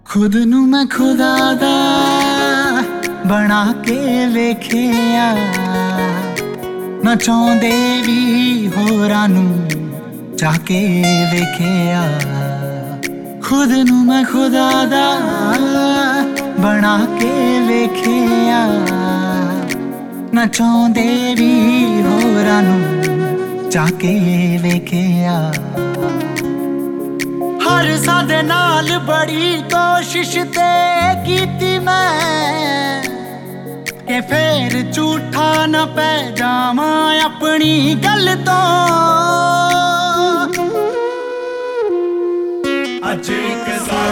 खुद नू मैं खुदा दा बना के वेखिया ना चाहुंदे वी होरां नू जाके वेखिया। खुद नू मैं खुदा दा बना के वेखिया ना चाहुंदे वी होरां नू जाके वेखिया। हर सादे नाल बड़ी कोशिश ते कीती मैं कि फिर झूठा न पै जावां अपनी गल तो। अज इक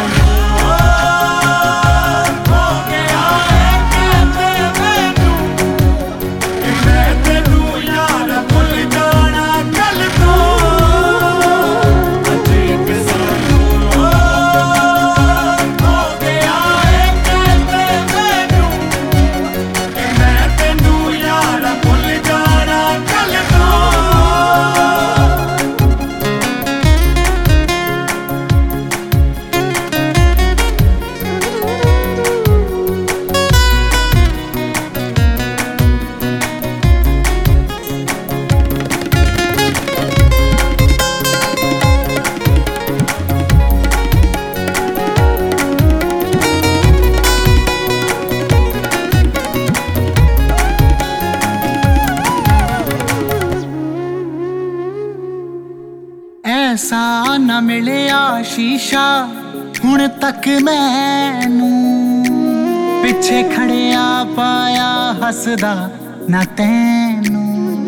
ऐसा न मिलिया शीशा हुण तक मैनू, पिछे खड़िया पाया हसदा ना तैनू।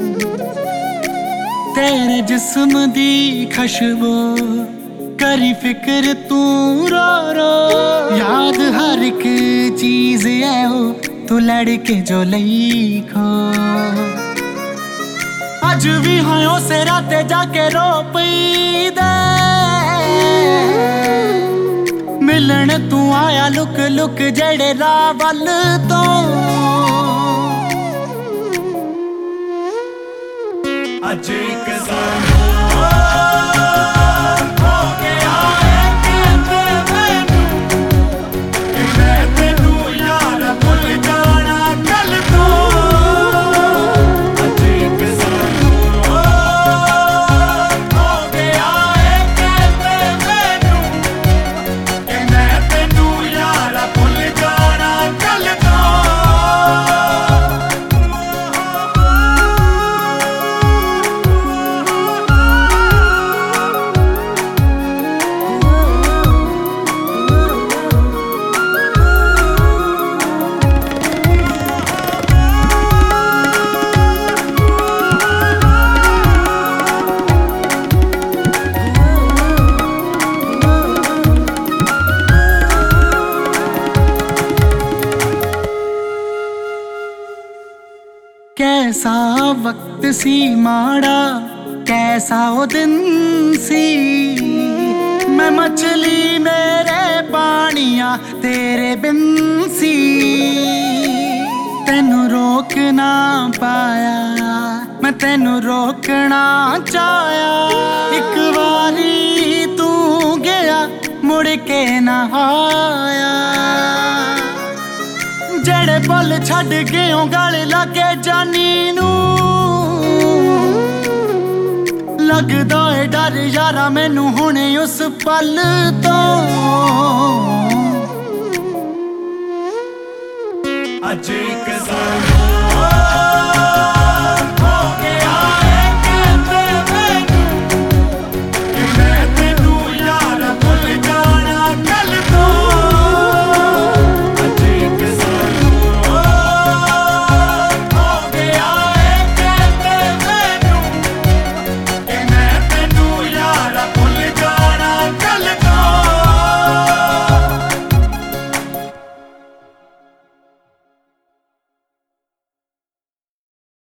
तेरे जिस्म दी खुशबू करी फिक्र तू रो रो, याद हर एक चीज है वो तू लड़के जो लई खो। अज भी हाँ उसे राते जाके रो पई दे, मिलन तू आया लुक लुक जेड़े राह वल तो। अज इक कैसा वक्त सी माड़ा कैसा वो दिन सी, मैं मछली मेरे पानिया तेरे बिन सी। तेनू रोक ना पाया मैं तेनू रोकना चाहया, एक बारी तू गया मुड़ के ना आया। जेड़े पल छड़ गयो गल लागे जानी नू, लगदा है डर यारा मैनू हुणे उस पल तो। अज इक